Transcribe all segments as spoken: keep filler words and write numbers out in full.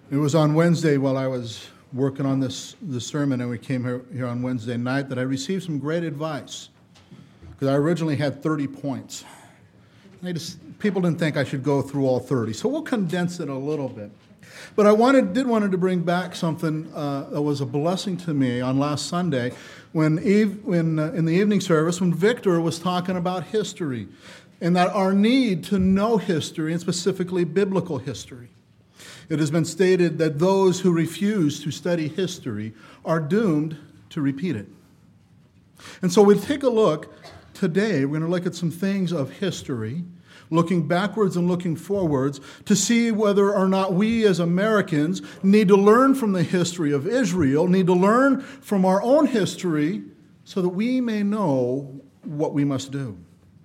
It was on Wednesday while I was working on this, this sermon, and we came here, here on Wednesday night, that I received some great advice. Because I originally had thirty points. I just, people didn't think I should go through all thirty, so we'll condense it a little bit. But I wanted, did wanted to bring back something uh, that was a blessing to me on last Sunday when, Eve, when uh, in the evening service, when Victor was talking about history, and that our need to know history, and specifically biblical history. It has been stated that those who refuse to study history are doomed to repeat it. And so we'll take a look today. We're going to look at some things of history, looking backwards and looking forwards, to see whether or not we as Americans need to learn from the history of Israel, need to learn from our own history, so that we may know what we must do.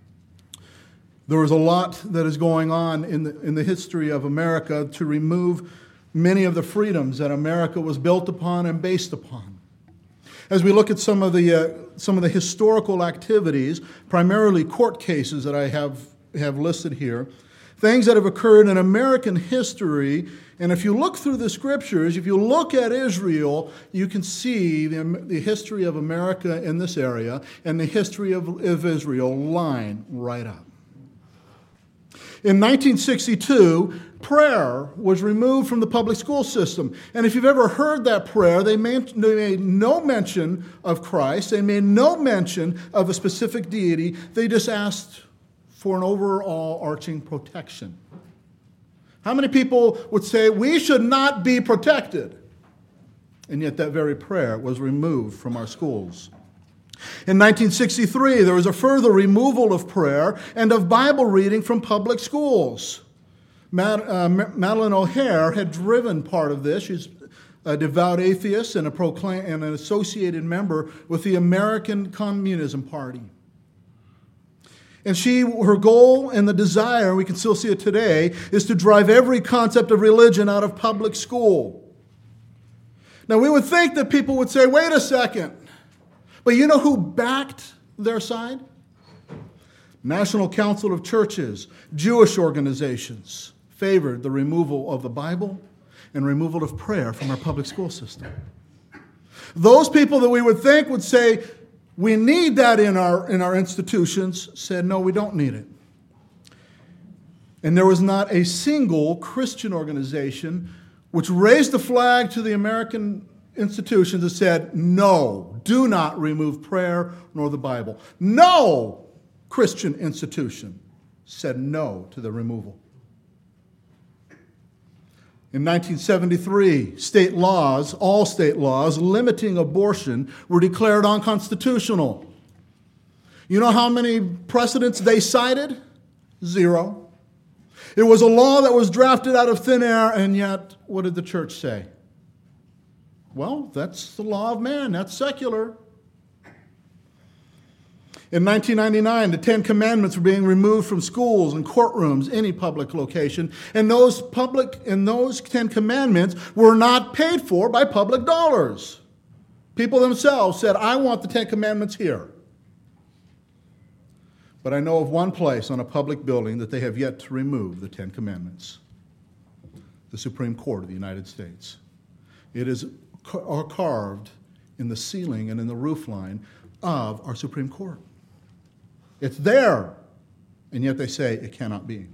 There is a lot that is going on in the, in the history of America to remove many of the freedoms that America was built upon and based upon. As we look at some of the uh, some of the historical activities, primarily court cases that I have, have listed here, things that have occurred in American history, and if you look through the scriptures, if you look at Israel, you can see the, the history of America in this area and the history of, of Israel line right up. In nineteen sixty-two, prayer was removed from the public school system. And if you've ever heard that prayer, they made, they made no mention of Christ. They made no mention of a specific deity. They just asked for an overall arching protection. How many people would say we should not be protected? And yet that very prayer was removed from our schools. In nineteen sixty-three, there was a further removal of prayer and of Bible reading from public schools. Mad, uh, Madeleine O'Hare had driven part of this. She's a devout atheist and, a proclaim, and an associated member with the American Communism Party. And she, her goal and the desire, we can still see it today, is to drive every concept of religion out of public school. Now, we would think that people would say, wait a second. But you know who backed their side? National Council of Churches, Jewish organizations favored the removal of the Bible and removal of prayer from our public school system. Those people that we would think would say, we need that in our, in our institutions, said, no, we don't need it. And there was not a single Christian organization which raised the flag to the American institutions that said, no, do not remove prayer nor the Bible. No Christian institution said no to the removal. In nineteen seventy-three, state laws, all state laws limiting abortion were declared unconstitutional. You know how many precedents they cited? Zero. It was a law that was drafted out of thin air, and yet, what did the church say? Well, that's the law of man. That's secular. In nineteen ninety-nine, the Ten Commandments were being removed from schools and courtrooms, any public location, and those public and those Ten Commandments were not paid for by public dollars. People themselves said, I want the Ten Commandments here. But I know of one place on a public building that they have yet to remove the Ten Commandments. The Supreme Court of the United States. It is carved in the ceiling and in the roof line of our Supreme Court. It's there, and yet they say it cannot be.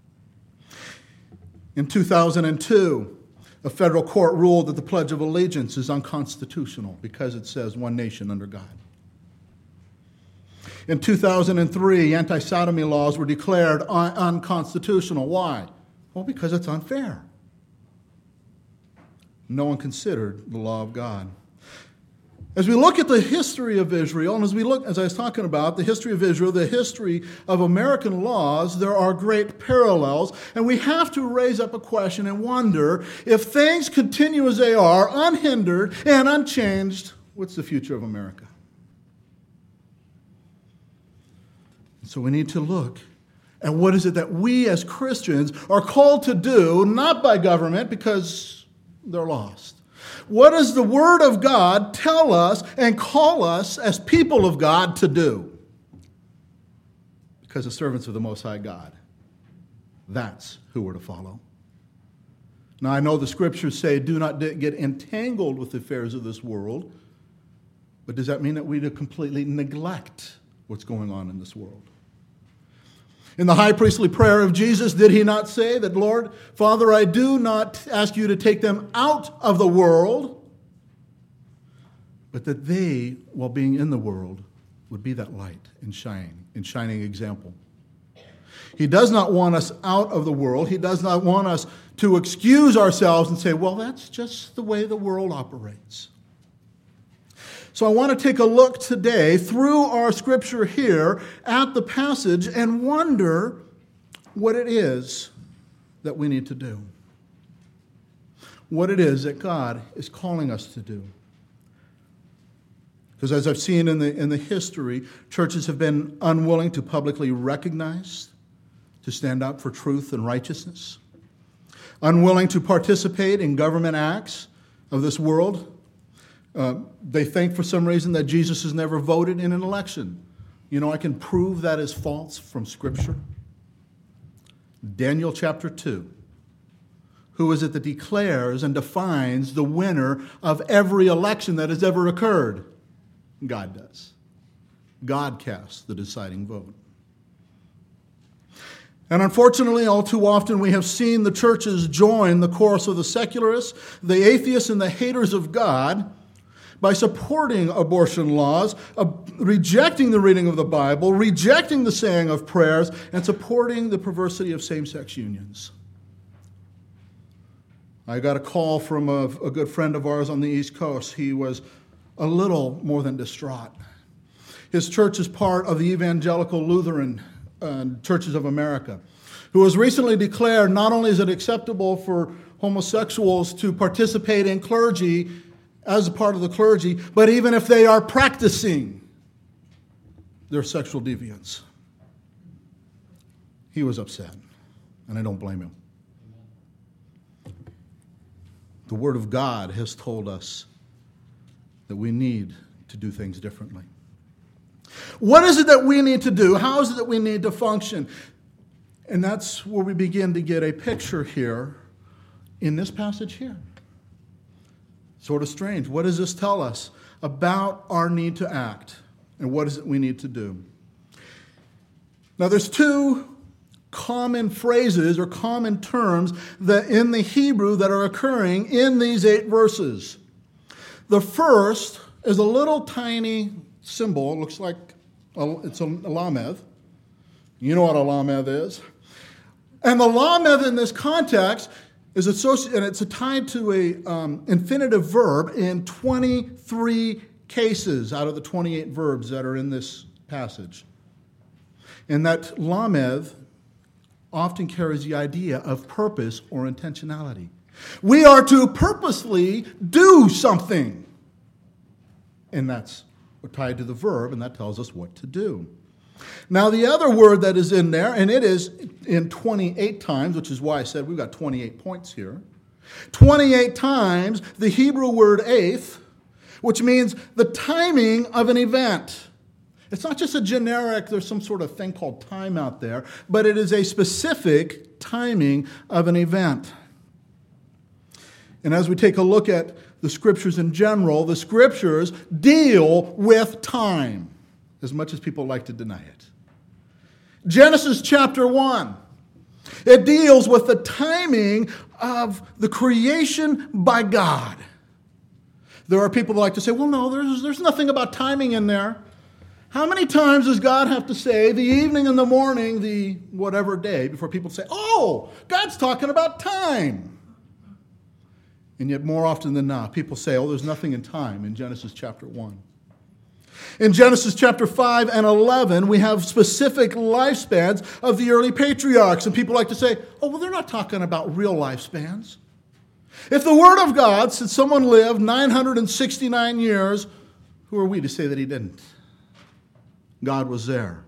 In two thousand two, a federal court ruled that the Pledge of Allegiance is unconstitutional because it says one nation under God. In two thousand three, anti-sodomy laws were declared un- unconstitutional. Why? Well, because it's unfair. No one considered the law of God. As we look at the history of Israel, and as we look, as I was talking about, the history of Israel, the history of American laws, there are great parallels, and we have to raise up a question and wonder, if things continue as they are, unhindered and unchanged, what's the future of America? So we need to look at what is it that we as Christians are called to do, not by government, because they're lost. What does the Word of God tell us and call us as people of God to do? Because the servants of the Most High God, that's who we're to follow. Now, I know the scriptures say, do not get entangled with the affairs of this world. But does that mean that we completely neglect what's going on in this world? In the high priestly prayer of Jesus, did he not say that, Lord, Father, I do not ask you to take them out of the world, but that they, while being in the world, would be that light and shine, and shining example. He does not want us out of the world. He does not want us to excuse ourselves and say, well, that's just the way the world operates. So I want to take a look today through our scripture here at the passage and wonder what it is that we need to do. What it is that God is calling us to do. Because as I've seen in the, in the history, churches have been unwilling to publicly recognize, to stand up for truth and righteousness, unwilling to participate in government acts of this world. Uh, they think for some reason that Jesus has never voted in an election. You know, I can prove that is false from Scripture. Daniel chapter two. Who is it that declares and defines the winner of every election that has ever occurred? God does. God casts the deciding vote. And unfortunately, all too often, we have seen the churches join the chorus of the secularists, the atheists, and the haters of God by supporting abortion laws, uh, rejecting the reading of the Bible, rejecting the saying of prayers, and supporting the perversity of same-sex unions. I got a call from a, a good friend of ours on the East Coast. He was a little more than distraught. His church is part of the Evangelical Lutheran uh, Churches of America, who has recently declared not only is it acceptable for homosexuals to participate in clergy as a part of the clergy, but even if they are practicing their sexual deviance. He was upset, and I don't blame him. The Word of God has told us that we need to do things differently. What is it that we need to do? How is it that we need to function? And that's where we begin to get a picture here in this passage here. Sort of strange. What does this tell us about our need to act? And what is it we need to do? Now, there's two common phrases or common terms that in the Hebrew that are occurring in these eight verses. The first is a little tiny symbol. It looks like a, it's a, a lamed. You know what a lamed is. And the lamed in this context is associated, and it's tied to a um, infinitive verb in twenty-three cases out of the twenty-eight verbs that are in this passage. And that lamed often carries the idea of purpose or intentionality. We are to purposely do something. And that's tied to the verb, and that tells us what to do. Now, the other word that is in there, and it is in twenty-eight times, which is why I said we've got twenty-eight points here. twenty-eight times the Hebrew word eighth, which means the timing of an event. It's not just a generic, there's some sort of thing called time out there, but it is a specific timing of an event. And as we take a look at the Scriptures in general, the Scriptures deal with time, as much as people like to deny it. Genesis chapter one, it deals with the timing of the creation by God. There are people that like to say, well, no, there's, there's nothing about timing in there. How many times does God have to say the evening and the morning, the whatever day, before people say, oh, God's talking about time? And yet more often than not, people say, oh, there's nothing in time in Genesis chapter one. In Genesis chapter five and eleven, we have specific lifespans of the early patriarchs. And people like to say, oh, well, they're not talking about real lifespans. If the Word of God said someone lived nine hundred sixty-nine years, who are we to say that he didn't? God was there.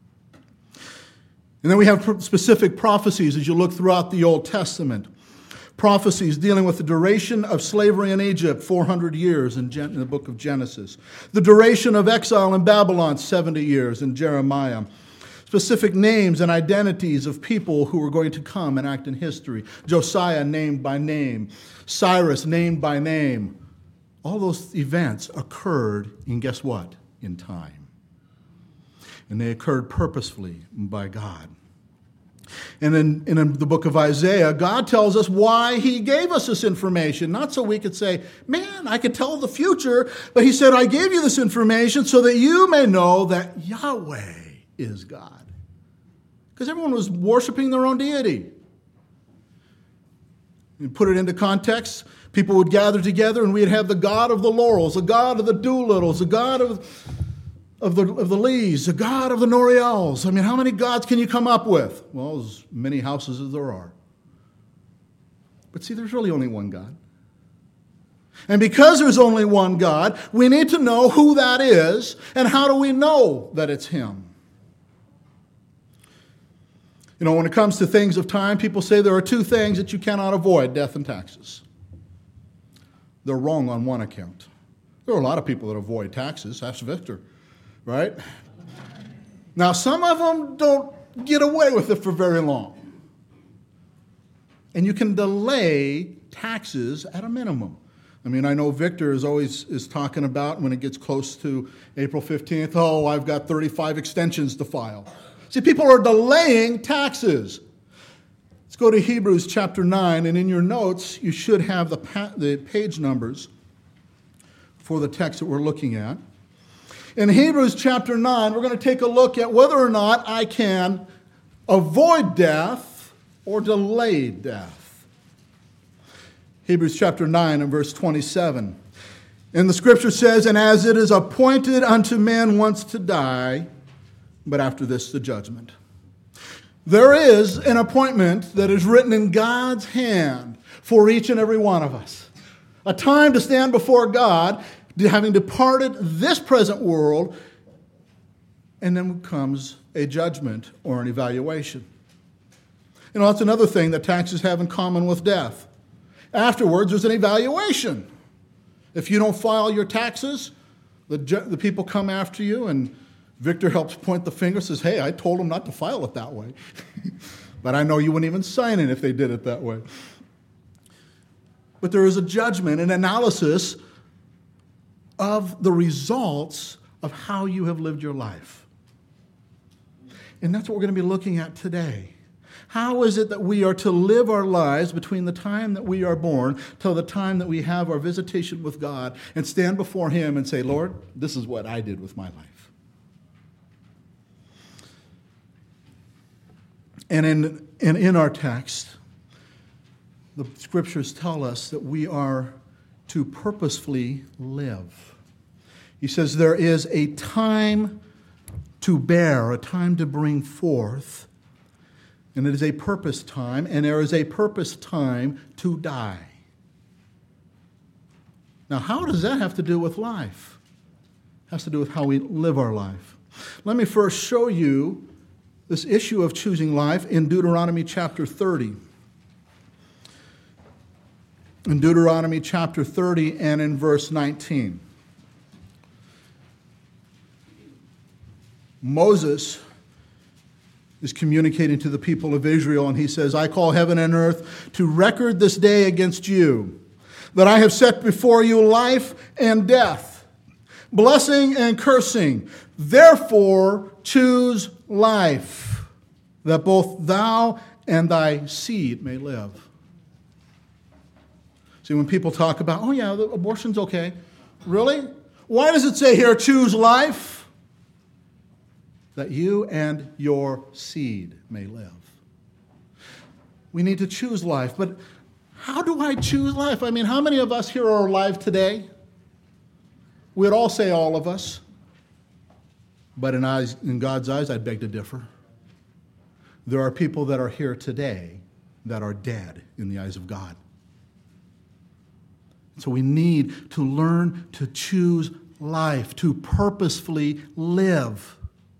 And then we have specific prophecies as you look throughout the Old Testament. Prophecies dealing with the duration of slavery in Egypt, four hundred years in, Gen- in the book of Genesis. The duration of exile in Babylon, seventy years in Jeremiah. specific names and identities of people who were going to come and act in history. Josiah named by name, Cyrus named by name. All those events occurred in, guess what? In time. And they occurred purposefully by God. And in, in the book of Isaiah, God tells us why he gave us this information. Not so we could say, man, I could tell the future. But he said, I gave you this information so that you may know that Yahweh is God. Because everyone was worshiping their own deity. You put it into context, people would gather together and we'd have the God of the laurels, the God of the Doolittles, the God of... Of the, of the Lees, the God of the Noriels. I mean, how many gods can you come up with? Well, as many houses as there are. But see, there's really only one God. And because there's only one God, we need to know who that is, and how do we know that it's him? You know, when it comes to things of time, people say there are two things that you cannot avoid, death and taxes. They're wrong on one account. There are a lot of people that avoid taxes. Ask Victor. Right? Now, some of them don't get away with it for very long. And you can delay taxes at a minimum. I mean, I know Victor is always is talking about when it gets close to April fifteenth, oh, I've got thirty-five extensions to file. See, people are delaying taxes. Let's go to Hebrews chapter nine, and in your notes, you should have the, pa- the page numbers for the text that we're looking at. In Hebrews chapter nine, we're going to take a look at whether or not I can avoid death or delay death. Hebrews chapter nine and verse twenty-seven. And the scripture says, and as it is appointed unto men once to die, but after this the judgment. There is an appointment that is written in God's hand for each and every one of us. A time to stand before God, having departed this present world, and then comes a judgment or an evaluation. You know, that's another thing that taxes have in common with death. Afterwards, there's an evaluation. If you don't file your taxes, the, ju- the people come after you, and Victor helps point the finger, says, hey, I told them not to file it that way. But I know you wouldn't even sign it if they did it that way. But there is a judgment, an analysis of the results of how you have lived your life. And that's what we're going to be looking at today. How is it that we are to live our lives between the time that we are born till the time that we have our visitation with God and stand before him and say, Lord, this is what I did with my life. And in, and in our text, the scriptures tell us that we are to purposefully live. He says there is a time to bear, a time to bring forth, and it is a purpose time, and there is a purpose time to die. Now, how does that have to do with life? It has to do with how we live our life. Let me first show you this issue of choosing life in Deuteronomy chapter thirty. In Deuteronomy chapter thirty and in verse nineteen. Moses is communicating to the people of Israel, and he says, I call heaven and earth to record this day against you, that I have set before you life and death, blessing and cursing. Therefore choose life, that both thou and thy seed may live. See, when people talk about, oh yeah, abortion's okay. Really? Why does it say here, choose life? That you and your seed may live. We need to choose life. But how do I choose life? I mean, how many of us here are alive today? We'd all say all of us. But in, eyes, in God's eyes, I'd beg to differ. There are people that are here today that are dead in the eyes of God. So we need to learn to choose life, to purposefully live.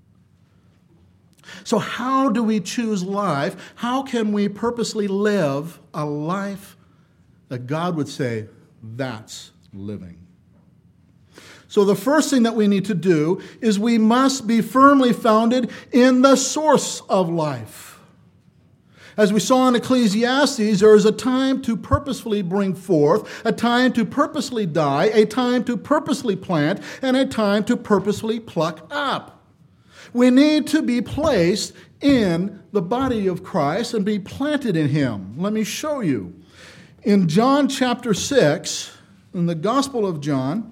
So how do we choose life? How can we purposely live a life that God would say, that's living? So the first thing that we need to do is we must be firmly founded in the source of life. As we saw in Ecclesiastes, there is a time to purposefully bring forth, a time to purposely die, a time to purposely plant, and a time to purposely pluck up. We need to be placed in the body of Christ and be planted in Him. Let me show you. In John chapter six, in the Gospel of John,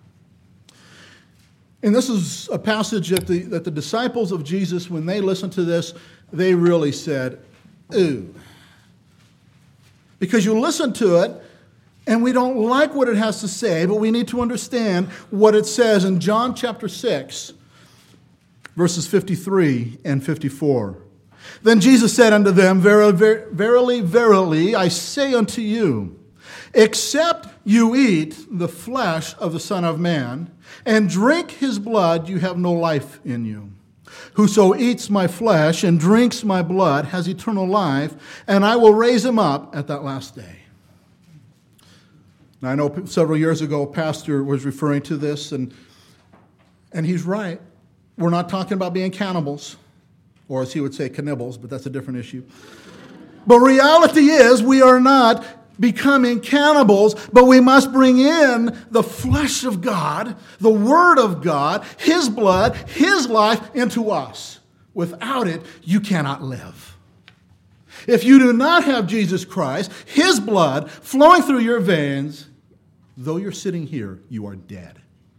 and this is a passage that the, that the disciples of Jesus, when they listened to this, they really said, ooh. Because you listen to it, and we don't like what it has to say, but we need to understand what it says in John chapter six, verses fifty-three and fifty-four. Then Jesus said unto them, Verily, verily, I say unto you, except you eat the flesh of the Son of Man, and drink his blood, you have no life in you. Whoso eats my flesh and drinks my blood has eternal life, and I will raise him up at that last day. Now, I know several years ago, a pastor was referring to this, and, and he's right. We're not talking about being cannibals, or as he would say, cannibals, but that's a different issue. But reality is we are not becoming cannibals, but we must bring in the flesh of God, the Word of God, His blood, His life into us. Without it, you cannot live. If you do not have Jesus Christ, His blood flowing through your veins, though you're sitting here, you are dead.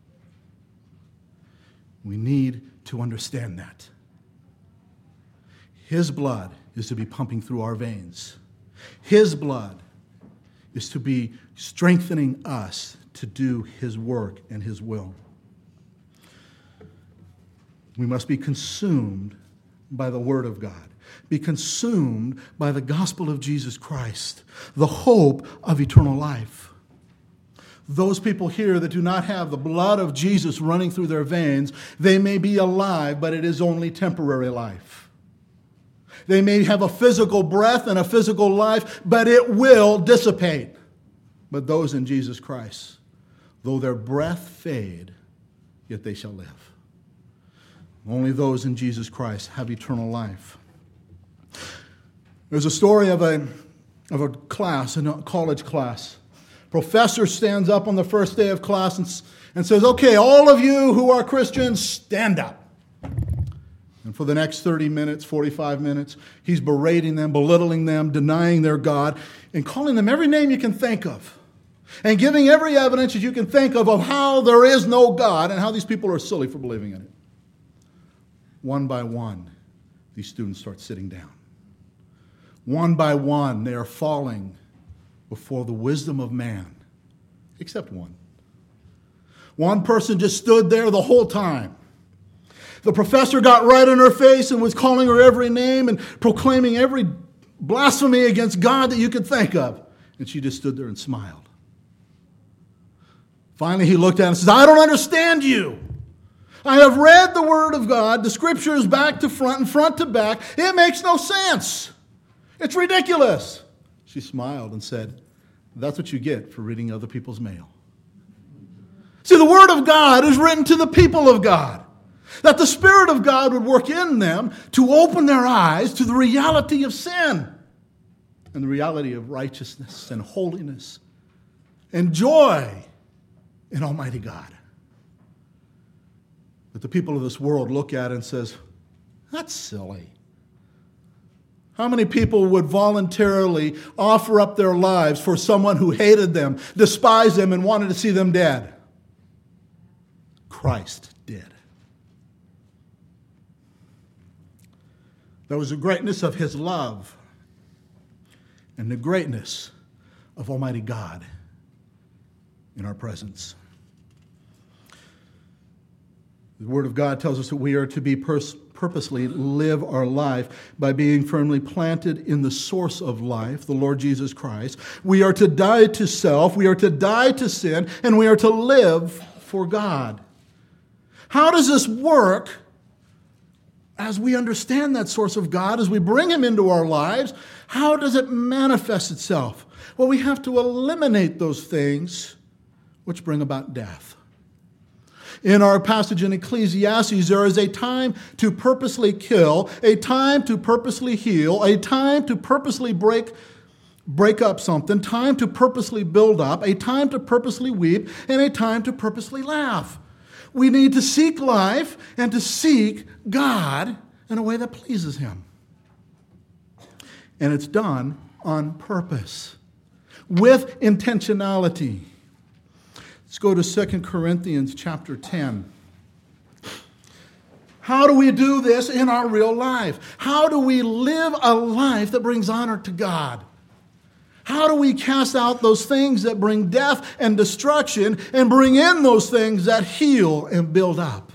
We need to understand that. His blood is to be pumping through our veins. His blood is to be strengthening us to do His work and His will. We must be consumed by the Word of God, be consumed by the gospel of Jesus Christ, the hope of eternal life. Those people here that do not have the blood of Jesus running through their veins, they may be alive, but it is only temporary life. They may have a physical breath and a physical life, but it will dissipate. But those in Jesus Christ, though their breath fade, yet they shall live. Only those in Jesus Christ have eternal life. There's a story of a, of a class, a college class. Professor stands up on the first day of class and, and says, okay, all of you who are Christians, stand up. And for the next thirty minutes, forty-five minutes, he's berating them, belittling them, denying their God, and calling them every name you can think of, and giving every evidence that you can think of of how there is no God and how these people are silly for believing in it. One by one, these students start sitting down. One by one, they are falling before the wisdom of man, except one. One person just stood there the whole time. The professor got right in her face and was calling her every name and proclaiming every blasphemy against God that you could think of. And she just stood there and smiled. Finally, he looked at her and says, I don't understand you. I have read the Word of God, the Scriptures back to front and front to back. It makes no sense. It's ridiculous. She smiled and said, that's what you get for reading other people's mail. See, the Word of God is written to the people of God. That the Spirit of God would work in them to open their eyes to the reality of sin and the reality of righteousness and holiness and joy in Almighty God. But the people of this world look at it and says, that's silly. How many people would voluntarily offer up their lives for someone who hated them, despised them, and wanted to see them dead? Christ did. There was the greatness of His love and the greatness of Almighty God in our presence. The Word of God tells us that we are to be pers- purposely live our life by being firmly planted in the source of life, the Lord Jesus Christ. We are to die to self, we are to die to sin, and we are to live for God. How does this work? As we understand that source of God, as we bring Him into our lives, how does it manifest itself? Well, we have to eliminate those things which bring about death. In our passage in Ecclesiastes, there is a time to purposely kill, a time to purposely heal, a time to purposely break, break up something, time to purposely build up, a time to purposely weep, and a time to purposely laugh. We need to seek life and to seek God in a way that pleases Him. And it's done on purpose, with intentionality. Let's go to Second Corinthians chapter ten. How do we do this in our real life? How do we live a life that brings honor to God? How do we cast out those things that bring death and destruction and bring in those things that heal and build up?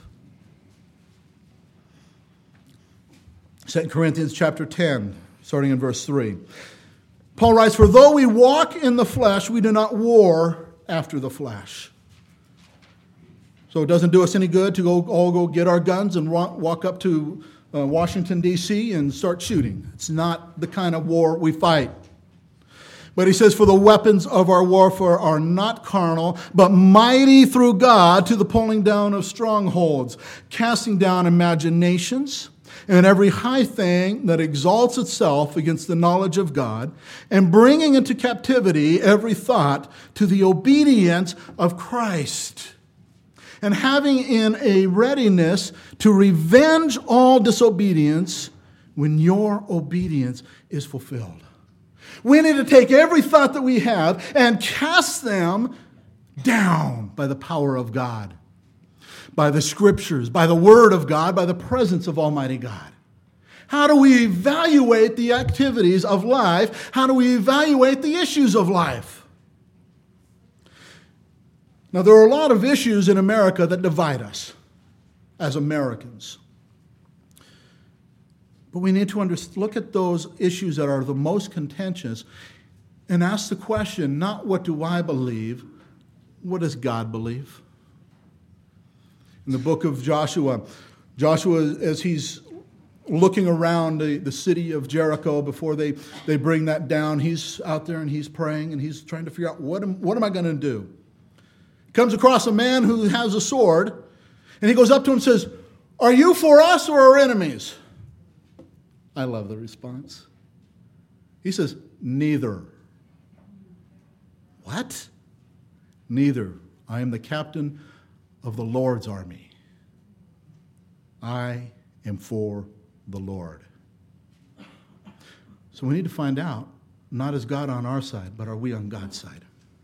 Second Corinthians chapter ten, starting in verse three. Paul writes, "For though we walk in the flesh, we do not war after the flesh." So it doesn't do us any good to go all go get our guns and walk up to uh, Washington, D C and start shooting. It's not the kind of war we fight. But he says, "For the weapons of our warfare are not carnal, but mighty through God to the pulling down of strongholds, casting down imaginations, and every high thing that exalts itself against the knowledge of God, and bringing into captivity every thought to the obedience of Christ, and having in a readiness to revenge all disobedience when your obedience is fulfilled." We need to take every thought that we have and cast them down by the power of God, by the Scriptures, by the Word of God, by the presence of Almighty God. How do we evaluate the activities of life? How do we evaluate the issues of life? Now, there are a lot of issues in America that divide us as Americans. But we need to under- look at those issues that are the most contentious and ask the question, not what do I believe, what does God believe? In the book of Joshua, Joshua, as he's looking around the, the city of Jericho before they, they bring that down, he's out there and he's praying and he's trying to figure out, what am, what am I going to do? He comes across a man who has a sword, and he goes up to him and says, "Are you for us or our enemies?" I love the response. He says, "Neither." What? "Neither. I am the captain of the Lord's army. I am for the Lord." So we need to find out, not is God on our side, but are we on God's side?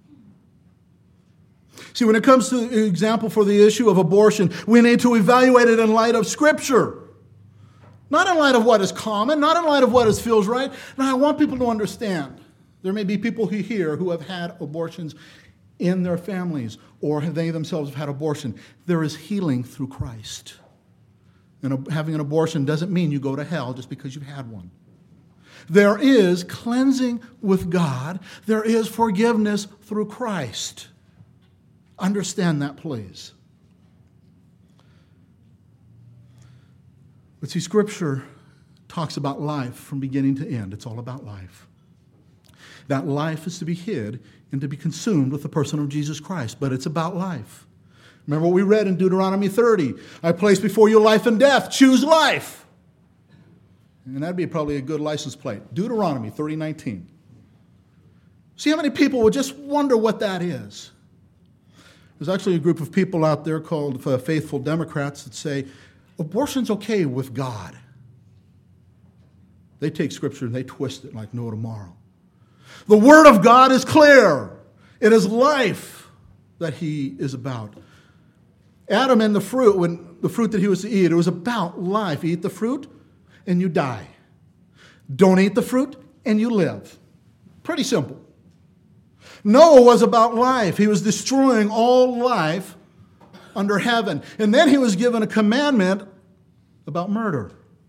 See, when it comes to the example for the issue of abortion, we need to evaluate it in light of Scripture. Not in light of what is common, not in light of what is feels right. Now, I want people to understand. There may be people who here who have had abortions in their families, or they themselves have had abortion. There is healing through Christ. And having an abortion doesn't mean you go to hell just because you've had one. There is cleansing with God. There is forgiveness through Christ. Understand that, please. But see, Scripture talks about life from beginning to end. It's all about life. That life is to be hid and to be consumed with the person of Jesus Christ. But it's about life. Remember what we read in Deuteronomy thirty. "I place before you life and death. Choose life." And that'd be probably a good license plate. Deuteronomy thirty nineteen. See how many people would just wonder what that is. There's actually a group of people out there called Faithful Democrats that say, abortion's okay with God. They take Scripture and they twist it like no tomorrow. The Word of God is clear. It is life that He is about. Adam and the fruit, when the fruit that he was to eat, it was about life. Eat the fruit and you die. Don't eat the fruit and you live. Pretty simple. Noah was about life. He was destroying all life under heaven. And then he was given a commandment about murder.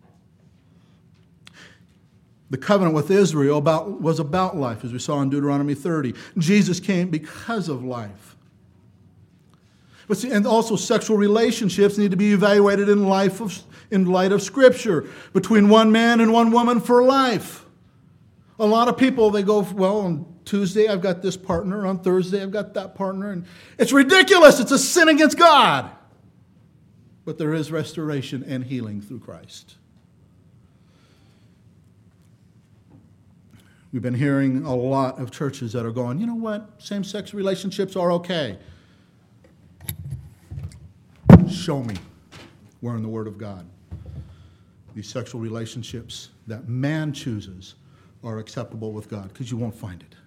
The covenant with Israel about, was about life, as we saw in Deuteronomy thirty. Jesus came because of life. But see, and also sexual relationships need to be evaluated in life of, in light of Scripture, between one man and one woman for life. A lot of people, they go, well, on Tuesday I've got this partner, on Thursday I've got that partner, and it's ridiculous. It's a sin against God. but there is restoration and healing through Christ. We've been hearing a lot of churches that are going, you know what, same-sex relationships are okay. Show me where in the Word of God these sexual relationships that man chooses are acceptable with God, because you won't find it.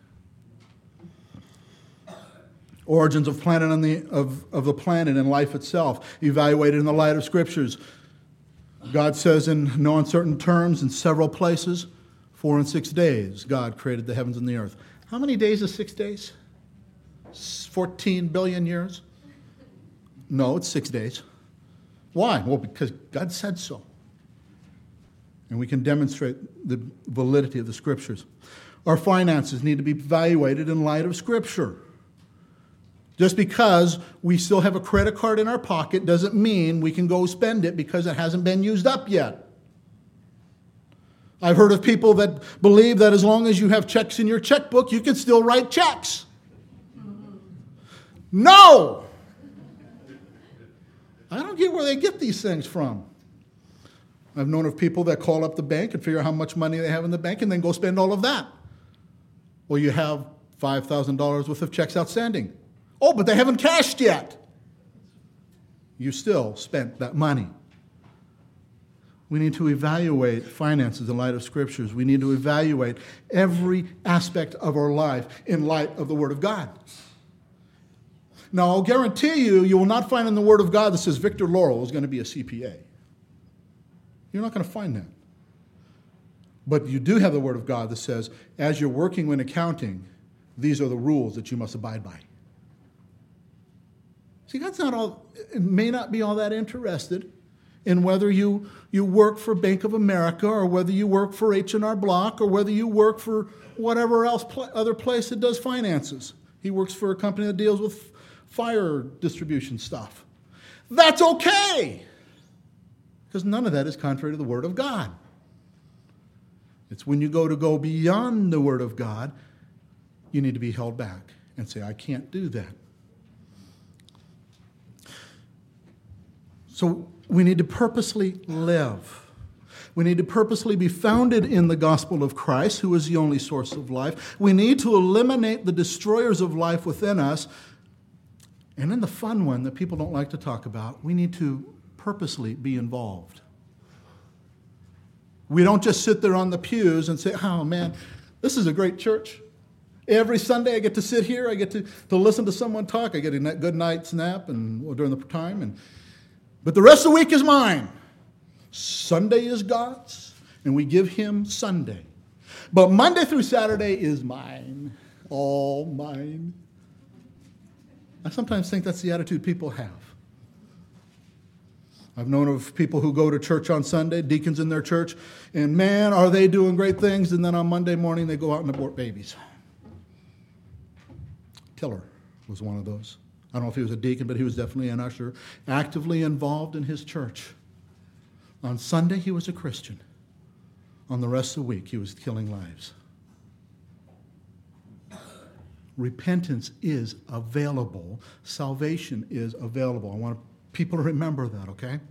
Origins of planet and the of, of the planet and life itself, evaluated in the light of Scriptures. God says in no uncertain terms in several places, four and six days God created the heavens and the earth. How many days is six days? fourteen billion years? No, it's six days. Why? Well, because God said so. And we can demonstrate the validity of the Scriptures. Our finances need to be evaluated in light of Scripture. Just because we still have a credit card in our pocket doesn't mean we can go spend it because it hasn't been used up yet. I've heard of people that believe that as long as you have checks in your checkbook, you can still write checks. No! I don't get where they get these things from. I've known of people that call up the bank and figure out how much money they have in the bank and then go spend all of that. Well, you have five thousand dollars worth of checks outstanding. Oh, but they haven't cashed yet. You still spent that money. We need to evaluate finances in light of Scriptures. We need to evaluate every aspect of our life in light of the Word of God. Now, I'll guarantee you, you will not find in the Word of God that says Victor Laurel is going to be a C P A. You're not going to find that. But you do have the Word of God that says, as you're working in accounting, these are the rules that you must abide by. See, God's not all, may not be all that interested in whether you, you work for Bank of America or whether you work for H and R Block or whether you work for whatever else pl- other place that does finances. He works for a company that deals with fire distribution stuff. That's okay, because none of that is contrary to the Word of God. It's when you go to go beyond the Word of God, you need to be held back and say, I can't do that. So we need to purposely live. We need to purposely be founded in the gospel of Christ, who is the only source of life. We need to eliminate the destroyers of life within us. And then the fun one that people don't like to talk about, we need to purposely be involved. We don't just sit there on the pews and say, oh man, this is a great church. Every Sunday I get to sit here, I get to, to listen to someone talk, I get a good night's nap and well, during the time, and but the rest of the week is mine. Sunday is God's, and we give him Sunday. But Monday through Saturday is mine, all mine. I sometimes think that's the attitude people have. I've known of people who go to church on Sunday, deacons in their church, and man, are they doing great things, and then on Monday morning they go out and abort babies. Tiller was one of those. I don't know if he was a deacon, but he was definitely an usher, actively involved in his church. On Sunday, he was a Christian. On the rest of the week, he was killing lives. Repentance is available. Salvation is available. I want people to remember that, okay?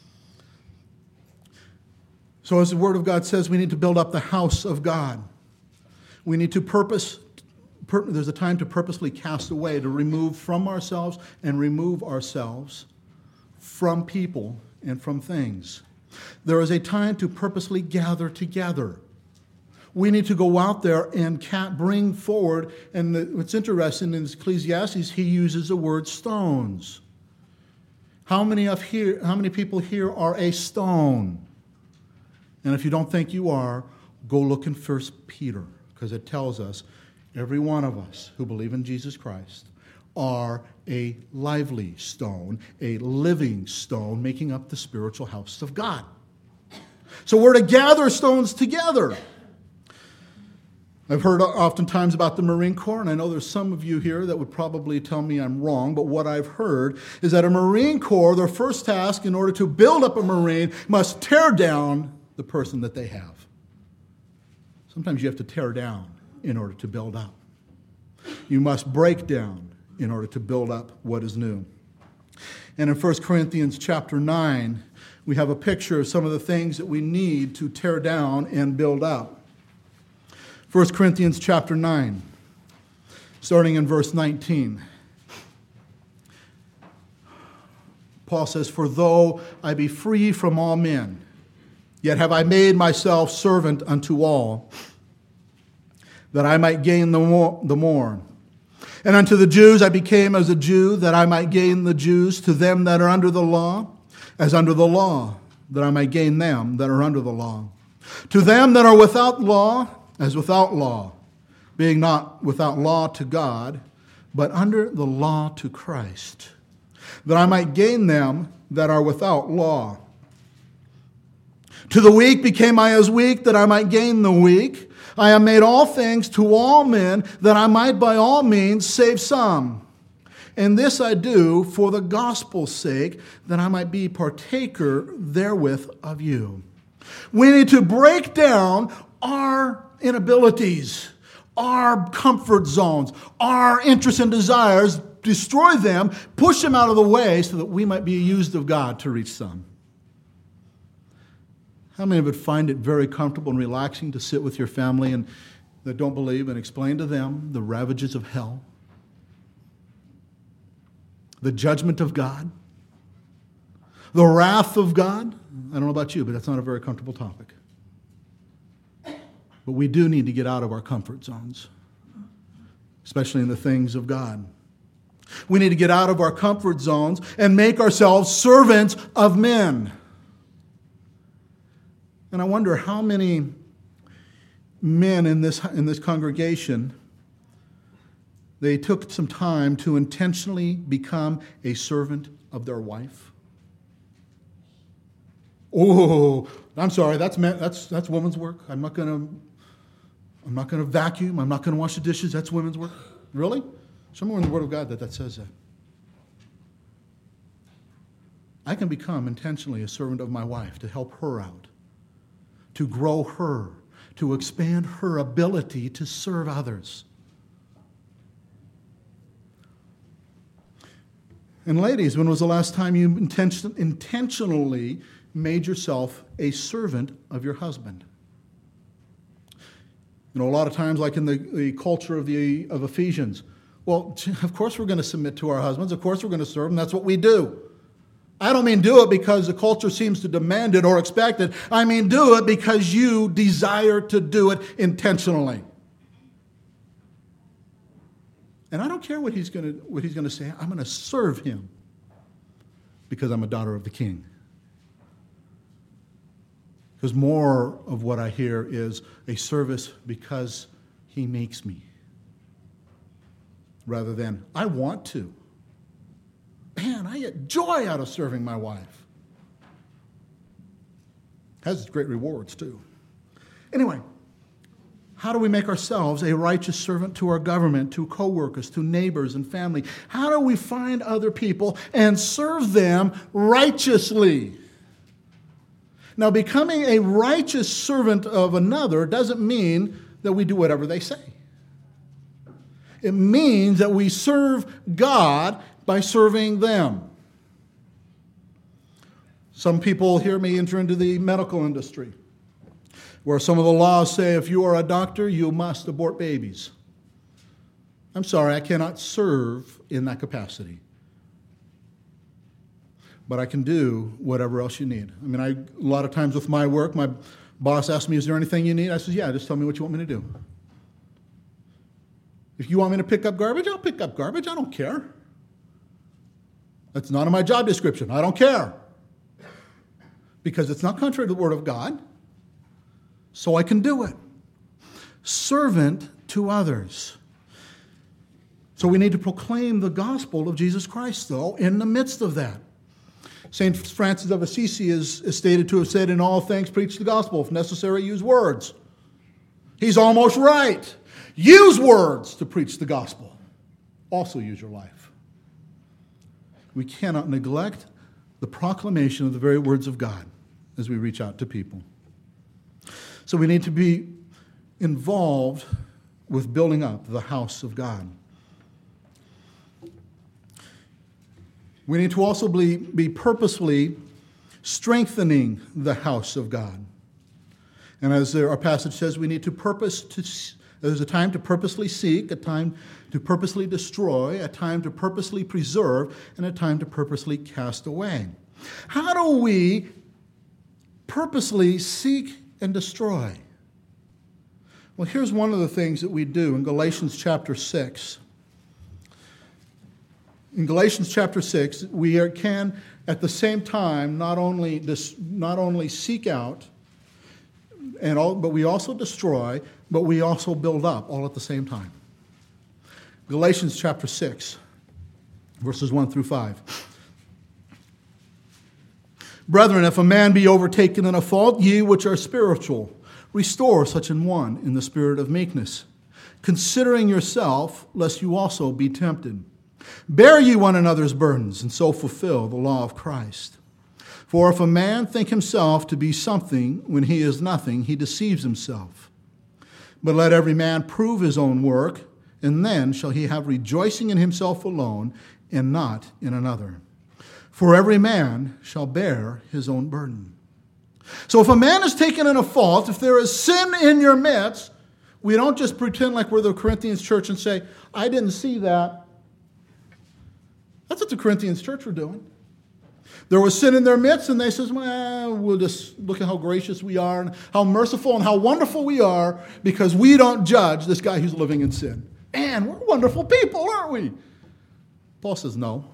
So as the Word of God says, we need to build up the house of God. We need to purpose There's a time to purposely cast away, to remove from ourselves and remove ourselves from people and from things. There is a time to purposely gather together. We need to go out there and bring forward, and the, what's interesting in Ecclesiastes, he uses the word stones. How many of here? How many people here are a stone? And if you don't think you are, go look in First Peter, because it tells us every one of us who believe in Jesus Christ are a lively stone, a living stone, making up the spiritual house of God. So we're to gather stones together. I've heard oftentimes about the Marine Corps, and I know there's some of you here that would probably tell me I'm wrong, but what I've heard is that a Marine Corps, their first task in order to build up a Marine, must tear down the person that they have. Sometimes you have to tear down in order to build up. You must break down in order to build up what is new. And in First Corinthians chapter nine, we have a picture of some of the things that we need to tear down and build up. First Corinthians chapter nine, starting in verse nineteen. Paul says, "For though I be free from all men, yet have I made myself servant unto all, that I might gain the more, the more. And unto the Jews I became as a Jew, that I might gain the Jews. To them that are under the law, as under the law, that I might gain them that are under the law. To them that are without law, as without law, being not without law to God, but under the law to Christ, that I might gain them that are without law. To the weak became I as weak, that I might gain the weak. I am made all things to all men, that I might by all means save some. And this I do for the gospel's sake, that I might be partaker therewith of you." We need to break down our inabilities, our comfort zones, our interests and desires, destroy them, push them out of the way so that we might be used of God to reach some. How many would find it very comfortable and relaxing to sit with your family and that don't believe and explain to them the ravages of hell, the judgment of God, the wrath of God? I don't know about you, but that's not a very comfortable topic. But we do need to get out of our comfort zones, especially in the things of God. We need to get out of our comfort zones and make ourselves servants of men. And I wonder how many men in this, in this congregation, they took some time to intentionally become a servant of their wife. Oh, I'm sorry, that's men, that's that's women's work. I'm not going to I'm not going to vacuum. I'm not going to wash the dishes. That's women's work. Really? Somewhere in the Word of God that, that says that. I can become intentionally a servant of my wife to help her out, to grow her, to expand her ability to serve others. And ladies, when was the last time you intention, intentionally made yourself a servant of your husband? You know, a lot of times, like in the, the culture of, the, of Ephesians, well, of course we're going to submit to our husbands. Of course we're going to serve them. That's what we do. I don't mean do it because the culture seems to demand it or expect it. I mean do it because you desire to do it intentionally. And I don't care what he's going to what he's going to say. I'm going to serve him because I'm a daughter of the King. Because more of what I hear is a service because he makes me, rather than I want to. Man, I get joy out of serving my wife. Has its great rewards, too. Anyway, how do we make ourselves a righteous servant to our government, to co-workers, to neighbors and family? How do we find other people and serve them righteously? Now, becoming a righteous servant of another doesn't mean that we do whatever they say. It means that we serve God by serving them. Some people hear me enter into the medical industry, where some of the laws say if you are a doctor, you must abort babies. I'm sorry, I cannot serve in that capacity. But I can do whatever else you need. I mean, I, a lot of times with my work, my boss asks me, is there anything you need? I says, yeah, just tell me what you want me to do. If you want me to pick up garbage, I'll pick up garbage. I don't care. That's not in my job description. I don't care. Because it's not contrary to the Word of God. So I can do it. Servant to others. So we need to proclaim the gospel of Jesus Christ, though, in the midst of that. Saint Francis of Assisi is, is stated to have said, in all things preach the gospel. If necessary, use words. He's almost right. Use words to preach the gospel. Also use your life. We cannot neglect the proclamation of the very words of God as we reach out to people. So we need to be involved with building up the house of God. We need to also be, be purposefully strengthening the house of God. And as our passage says, we need to purpose to, there's a time to purposely seek, a time to purposely destroy, a time to purposely preserve, and a time to purposely cast away. How do we purposely seek and destroy? Well, here's one of the things that we do in Galatians chapter six. In Galatians chapter six, we are, can at the same time not only dis, not only seek out, and all, but we also destroy, but we also build up all at the same time. Galatians chapter six, verses one through five. Brethren, if a man be overtaken in a fault, ye which are spiritual, restore such an one in the spirit of meekness, considering yourself, lest you also be tempted. Bear ye one another's burdens, and so fulfill the law of Christ. For if a man think himself to be something when he is nothing, he deceives himself. But let every man prove his own work, and then shall he have rejoicing in himself alone, and not in another. For every man shall bear his own burden. So if a man is taken in a fault, if there is sin in your midst, we don't just pretend like we're the Corinthians church and say, I didn't see that. That's what the Corinthians church were doing. There was sin in their midst, and they says, well, we'll just look at how gracious we are and how merciful and how wonderful we are because we don't judge this guy who's living in sin. Man, we're wonderful people, aren't we? Paul says, no.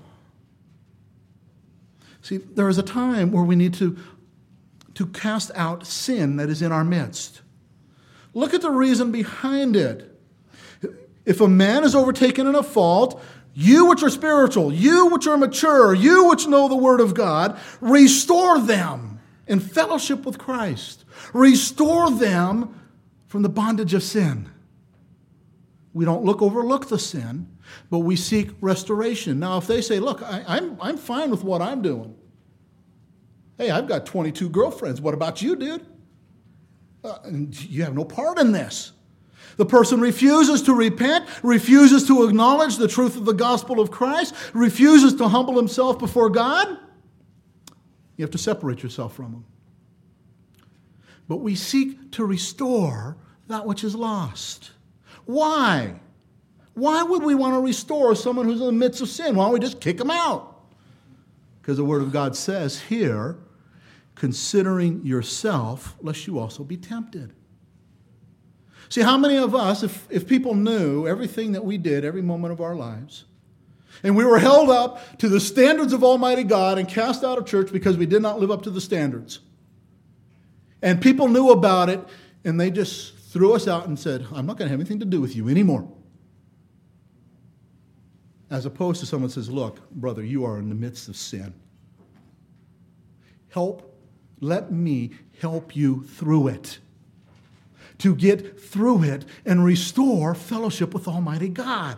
See, there is a time where we need to, to cast out sin that is in our midst. Look at the reason behind it. If a man is overtaken in a fault, you which are spiritual, you which are mature, you which know the word of God, restore them in fellowship with Christ. Restore them from the bondage of sin. We don't look overlook the sin, but we seek restoration. Now, if they say, look, I, I'm, I'm fine with what I'm doing. Hey, I've got twenty-two girlfriends. What about you, dude? Uh, you have no part in this. The person refuses to repent, refuses to acknowledge the truth of the gospel of Christ, refuses to humble himself before God. You have to separate yourself from him. But we seek to restore that which is lost. Why? Why would we want to restore someone who's in the midst of sin? Why don't we just kick them out? Because the Word of God says here, considering yourself, lest you also be tempted. See, how many of us, if, if people knew everything that we did every moment of our lives, and we were held up to the standards of Almighty God and cast out of church because we did not live up to the standards, and people knew about it, and they just threw us out and said, I'm not going to have anything to do with you anymore. As opposed to someone says, look, brother, you are in the midst of sin. Help, let me help you through it. To get through it and restore fellowship with Almighty God.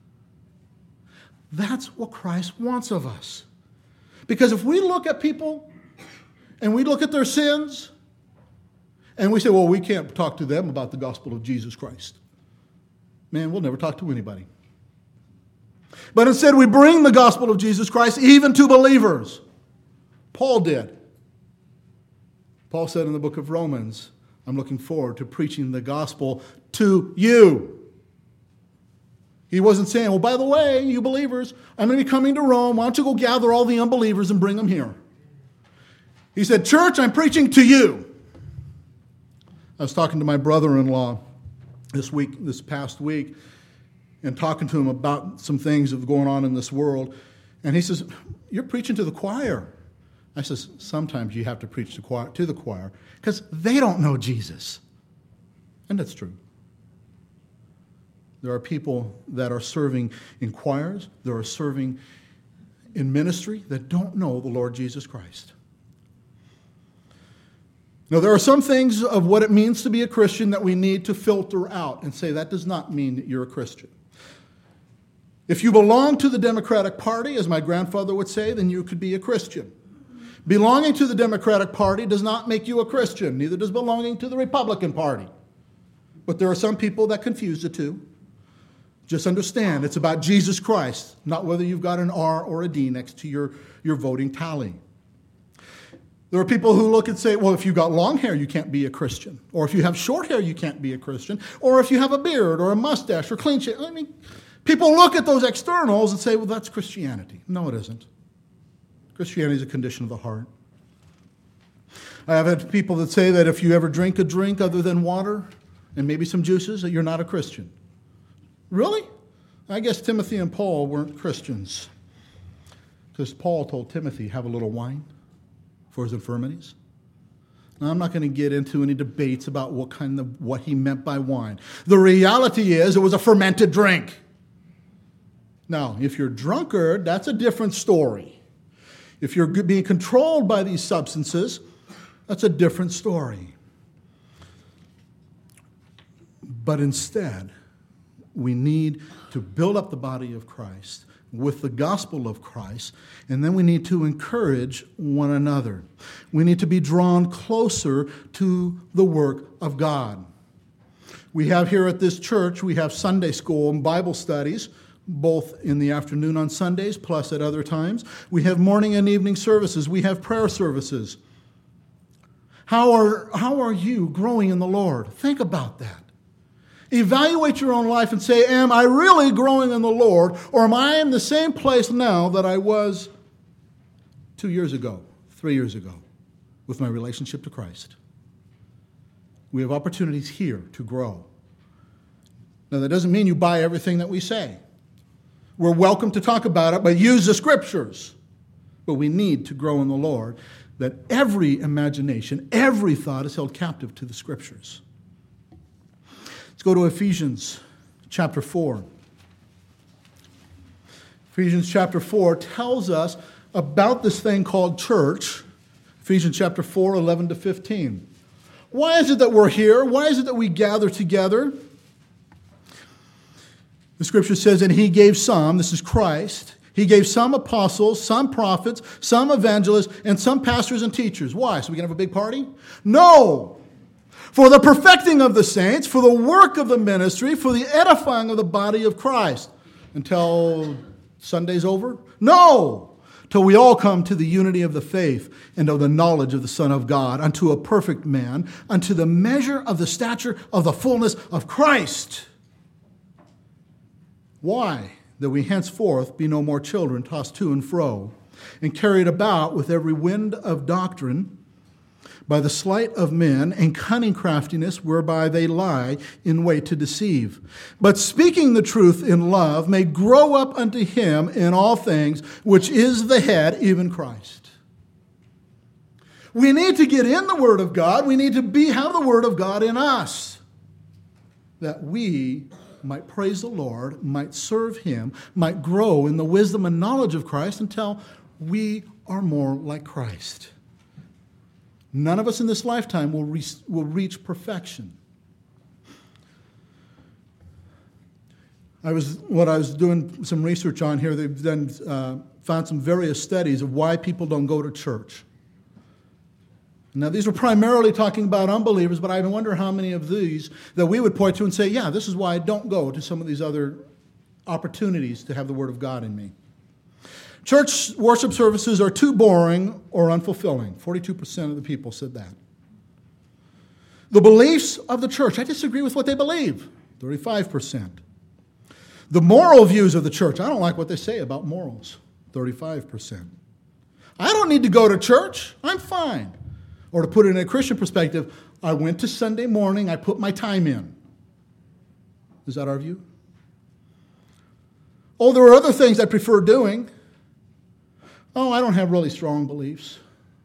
That's what Christ wants of us. Because if we look at people and we look at their sins and we say, well, we can't talk to them about the gospel of Jesus Christ. Man, we'll never talk to anybody. But instead we bring the gospel of Jesus Christ even to believers. Paul did. Paul said in the book of Romans, I'm looking forward to preaching the gospel to you. He wasn't saying, well, by the way, you believers, I'm going to be coming to Rome. Why don't you go gather all the unbelievers and bring them here? He said, church, I'm preaching to you. I was talking to my brother-in-law this week, this past week, and talking to him about some things that are going on in this world. And he says, you're preaching to the choir. I says, sometimes you have to preach to, choir, to the choir because they don't know Jesus. And that's true. There are people that are serving in choirs, that are serving in ministry that don't know the Lord Jesus Christ. Now, there are some things of what it means to be a Christian that we need to filter out and say that does not mean that you're a Christian. If you belong to the Democratic Party, as my grandfather would say, then you could be a Christian. Belonging to the Democratic Party does not make you a Christian. Neither does belonging to the Republican Party. But there are some people that confuse the two. Just understand, it's about Jesus Christ, not whether you've got an R or a D next to your, your voting tally. There are people who look and say, well, if you've got long hair, you can't be a Christian. Or if you have short hair, you can't be a Christian. Or if you have a beard or a mustache or clean shave. I mean, people look at those externals and say, well, that's Christianity. No, it isn't. Christianity is a condition of the heart. I have had people that say that if you ever drink a drink other than water and maybe some juices, that you're not a Christian. Really? I guess Timothy and Paul weren't Christians. Because Paul told Timothy, have a little wine for his infirmities. Now, I'm not going to get into any debates about what kind of what he meant by wine. The reality is it was a fermented drink. Now, if you're drunkard, that's a different story. If you're being controlled by these substances, that's a different story. But instead, we need to build up the body of Christ with the gospel of Christ, and then we need to encourage one another. We need to be drawn closer to the work of God. We have here at this church, we have Sunday school and Bible studies, both in the afternoon on Sundays, plus at other times. We have morning and evening services. We have prayer services. How are, how are you growing in the Lord? Think about that. Evaluate your own life and say, am I really growing in the Lord, or am I in the same place now that I was two years ago, three years ago, with my relationship to Christ? We have opportunities here to grow. Now, that doesn't mean you buy everything that we say. We're welcome to talk about it, but use the Scriptures. But we need to grow in the Lord, that every imagination, every thought is held captive to the Scriptures. Let's go to Ephesians chapter four. Ephesians chapter four tells us about this thing called church. Ephesians chapter four, eleven to fifteen. Why is it that we're here? Why is it that we gather together? The Scripture says, and he gave some, this is Christ, he gave some apostles, some prophets, some evangelists, and some pastors and teachers. Why? So we can have a big party? No! For the perfecting of the saints, for the work of the ministry, for the edifying of the body of Christ. Until Sunday's over? No! Till we all come to the unity of the faith and of the knowledge of the Son of God, unto a perfect man, unto the measure of the stature of the fullness of Christ. Why? That we henceforth be no more children tossed to and fro, and carried about with every wind of doctrine, by the sleight of men and cunning craftiness whereby they lie in wait to deceive. But speaking the truth in love may grow up unto him in all things, which is the head, even Christ. We need to get in the Word of God. We need to be have the Word of God in us, that we might praise the Lord, might serve Him, might grow in the wisdom and knowledge of Christ until we are more like Christ. None of us in this lifetime will, re- will reach perfection. I was what I was doing some research on here. They've done uh, found some various studies of why people don't go to church. Now, these are primarily talking about unbelievers, but I wonder how many of these that we would point to and say, yeah, this is why I don't go to some of these other opportunities to have the Word of God in me. Church worship services are too boring or unfulfilling. forty-two percent of the people said that. The beliefs of the church, I disagree with what they believe. thirty-five percent. The moral views of the church, I don't like what they say about morals. thirty-five percent. I don't need to go to church. I'm fine. Or to put it in a Christian perspective, I went to Sunday morning, I put my time in. Is that our view? Oh, there are other things I prefer doing. Oh, I don't have really strong beliefs.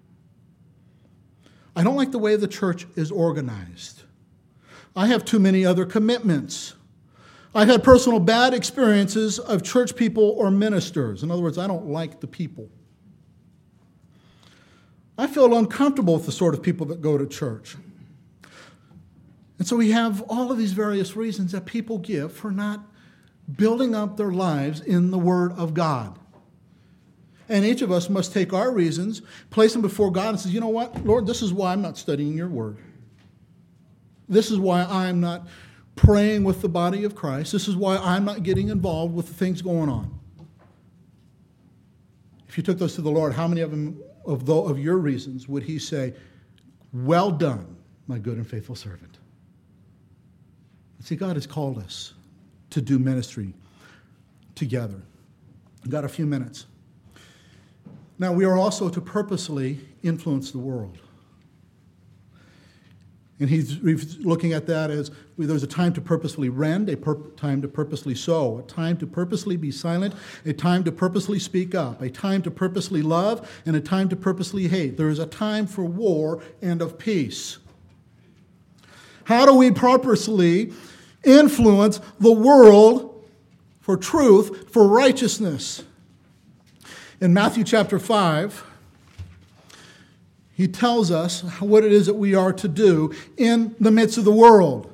I don't like the way the church is organized. I have too many other commitments. I've had personal bad experiences of church people or ministers. In other words, I don't like the people. I feel uncomfortable with the sort of people that go to church. And so we have all of these various reasons that people give for not building up their lives in the Word of God. And each of us must take our reasons, place them before God and say, you know what, Lord, this is why I'm not studying your Word. This is why I'm not praying with the body of Christ. This is why I'm not getting involved with the things going on. If you took those to the Lord, how many of them, of, the, of your reasons, would he say, well done, my good and faithful servant? See, God has called us to do ministry together. We've got a few minutes. Now, we are also to purposely influence the world. And he's looking at that as there's a time to purposely rend, a pur- time to purposely sow, a time to purposely be silent, a time to purposely speak up, a time to purposely love, and a time to purposely hate. There is a time for war and of peace. How do we purposely influence the world for truth, for righteousness? In Matthew chapter five, he tells us what it is that we are to do in the midst of the world.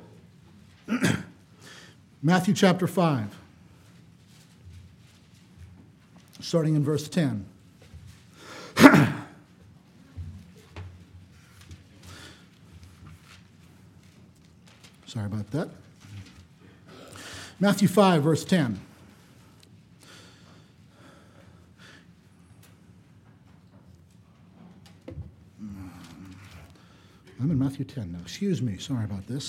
Matthew chapter five, starting in verse ten. Sorry about that. Matthew five, verse ten. I'm in Matthew ten now. Excuse me. Sorry about this.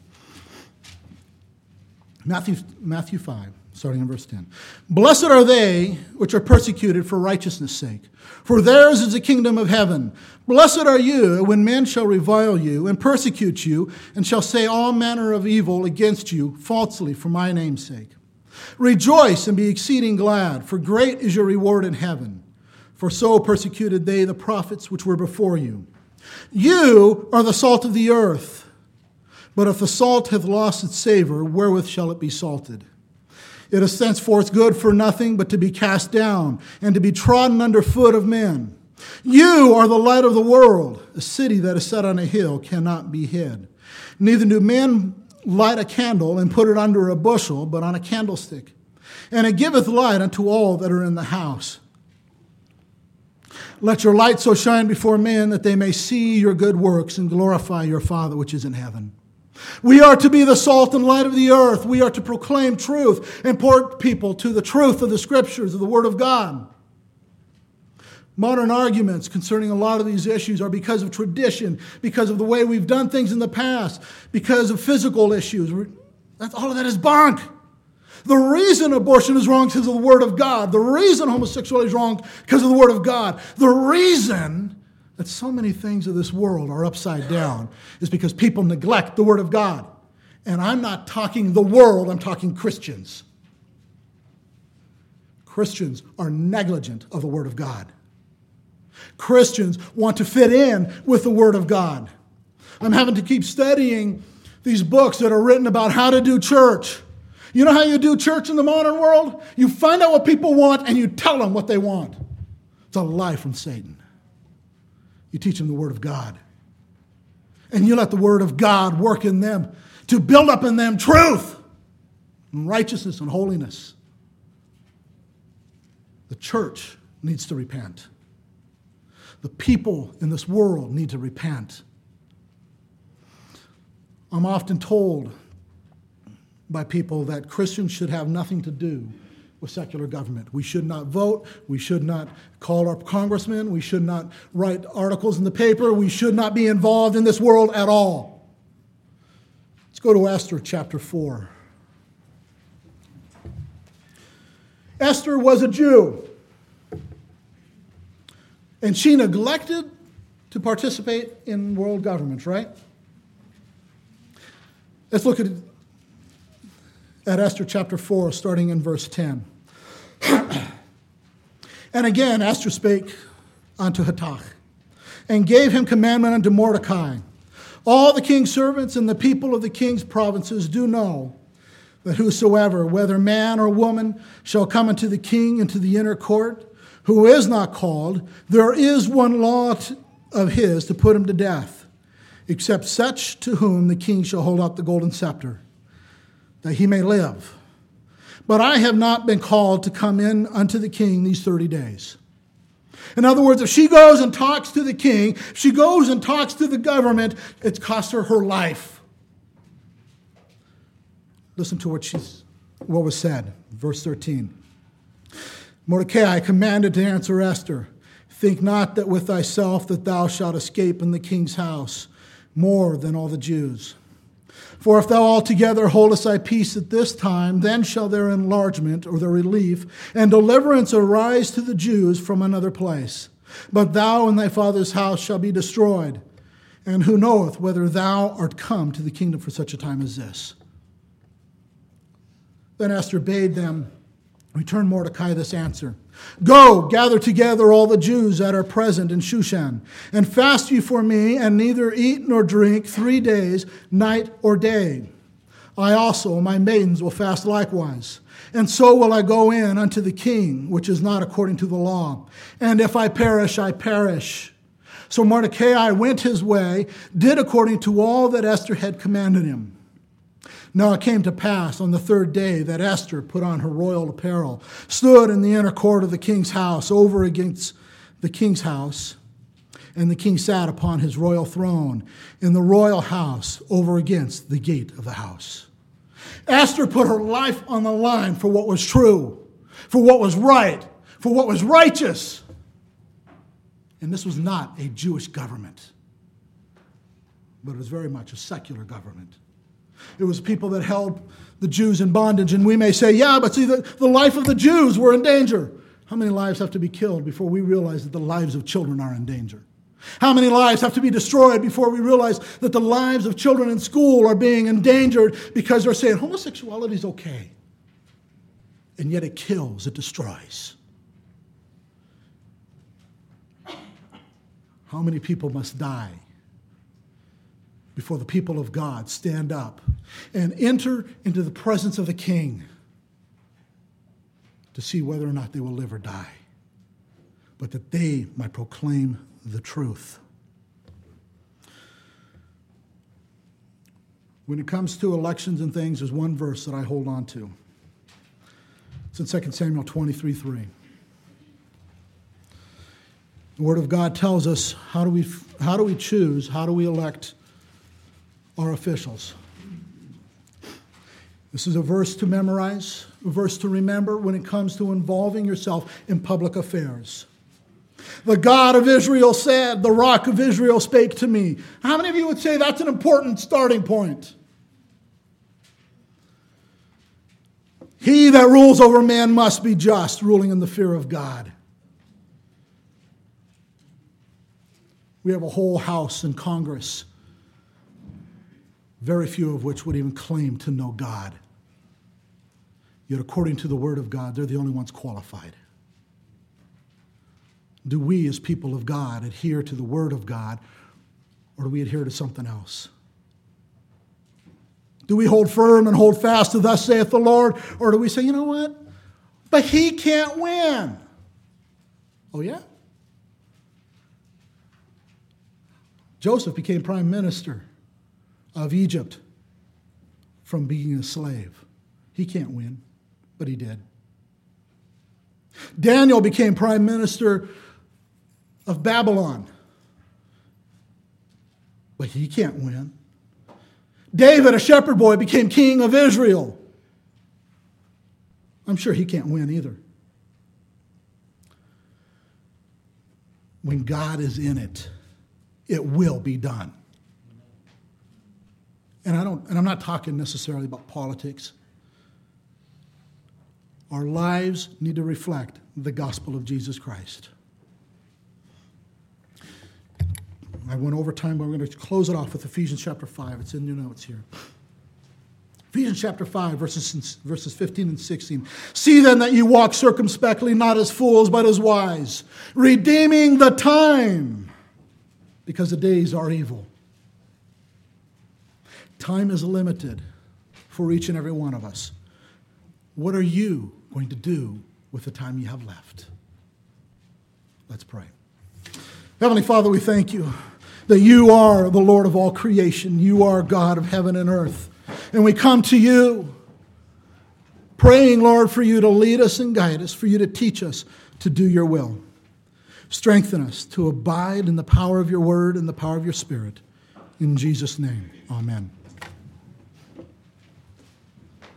Matthew, Matthew five, starting in verse ten. Blessed are they which are persecuted for righteousness' sake, for theirs is the kingdom of heaven. Blessed are you when men shall revile you and persecute you, and shall say all manner of evil against you falsely for my name's sake. Rejoice and be exceeding glad, for great is your reward in heaven. For so persecuted they the prophets which were before you. You are the salt of the earth. But if the salt hath lost its savor, wherewith shall it be salted? It is thenceforth good for nothing but to be cast down and to be trodden under foot of men. You are the light of the world. A city that is set on a hill cannot be hid. Neither do men light a candle and put it under a bushel, but on a candlestick. And it giveth light unto all that are in the house. Let your light so shine before men that they may see your good works and glorify your Father which is in heaven. We are to be the salt and light of the earth. We are to proclaim truth and point people to the truth of the Scriptures, of the Word of God. Modern arguments concerning a lot of these issues are because of tradition, because of the way we've done things in the past, because of physical issues. That's, all of that is bunk. The reason abortion is wrong is because of the Word of God. The reason homosexuality is wrong because of the Word of God. The reason that so many things of this world are upside down is because people neglect the Word of God. And I'm not talking the world, I'm talking Christians. Christians are negligent of the Word of God. Christians want to fit in with the Word of God. I'm having to keep studying these books that are written about how to do church. You know how you do church in the modern world? You find out what people want and you tell them what they want. It's a lie from Satan. You teach them the Word of God. And you let the Word of God work in them to build up in them truth and righteousness and holiness. The church needs to repent. The people in this world need to repent. I'm often told by people that Christians should have nothing to do with secular government. We should not vote. We should not call our congressmen. We should not write articles in the paper. We should not be involved in this world at all. Let's go to Esther chapter four. Esther was a Jew, and she neglected to participate in world governments, right? Let's look at at Esther chapter four, starting in verse ten. And again, Esther spake unto Hathach, and gave him commandment unto Mordecai. All the king's servants and the people of the king's provinces do know that whosoever, whether man or woman, shall come unto the king into the inner court, who is not called, there is one law of his to put him to death, except such to whom the king shall hold out the golden scepter, that he may live. But I have not been called to come in unto the king these thirty days. In other words, if she goes and talks to the king, if she goes and talks to the government, it's cost her her life. Listen to what she's, what was said. Verse thirteen. Mordecai commanded to answer Esther, think not that with thyself that thou shalt escape in the king's house more than all the Jews. For if thou altogether holdest thy peace at this time, then shall their enlargement or their relief and deliverance arise to the Jews from another place. But thou and thy father's house shall be destroyed. And who knoweth whether thou art come to the kingdom for such a time as this? Then Esther bade them return Mordecai this answer. Go, gather together all the Jews that are present in Shushan, and fast you for me, and neither eat nor drink three days, night or day. I also, my maidens, will fast likewise. And so will I go in unto the king, which is not according to the law. And if I perish, I perish. So Mordecai went his way, did according to all that Esther had commanded him. Now it came to pass on the third day that Esther put on her royal apparel, stood in the inner court of the king's house, over against the king's house, and the king sat upon his royal throne in the royal house, over against the gate of the house. Esther put her life on the line for what was true, for what was right, for what was righteous. And this was not a Jewish government, but it was very much a secular government. It was people that held the Jews in bondage. And we may say, yeah, but see, the, the life of the Jews were in danger. How many lives have to be killed before we realize that the lives of children are in danger? How many lives have to be destroyed before we realize that the lives of children in school are being endangered because they're saying homosexuality is okay? And yet it kills, it destroys. How many people must die before the people of God stand up and enter into the presence of the king to see whether or not they will live or die, but that they might proclaim the truth. When it comes to elections and things, there's one verse that I hold on to. It's in Second Samuel twenty-three three. The Word of God tells us how do we how do we choose, how do we elect our officials. This is a verse to memorize, a verse to remember when it comes to involving yourself in public affairs. The God of Israel said, the Rock of Israel spake to me. How many of you would say that's an important starting point? He that rules over man must be just, ruling in the fear of God. We have a whole House in Congress, very few of which would even claim to know God. Yet according to the Word of God, they're the only ones qualified. Do we as people of God adhere to the Word of God, or do we adhere to something else? Do we hold firm and hold fast to thus saith the Lord, or do we say, you know what, but he can't win? Oh yeah? Joseph became prime minister of Egypt from being a slave. He can't win, but he did. Daniel became prime minister of Babylon, but he can't win. David, a shepherd boy, became king of Israel. I'm sure he can't win either. When God is in it, it will be done. And I don't, and I'm not talking necessarily about politics. Our lives need to reflect the gospel of Jesus Christ. I went over time, but we're going to close it off with Ephesians chapter five. It's in your notes here. Ephesians chapter five, verses, verses fifteen and sixteen. See then that you walk circumspectly, not as fools, but as wise, redeeming the time, because the days are evil. Time is limited for each and every one of us. What are you going to do with the time you have left? Let's pray. Heavenly Father, we thank you that you are the Lord of all creation. You are God of heaven and earth. And we come to you praying, Lord, for you to lead us and guide us, for you to teach us to do your will. Strengthen us to abide in the power of your word and the power of your spirit. In Jesus' name, amen.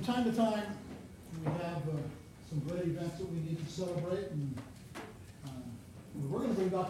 from time to time, we have uh, some great events that we need to celebrate, and uh, we're going to bring Doctor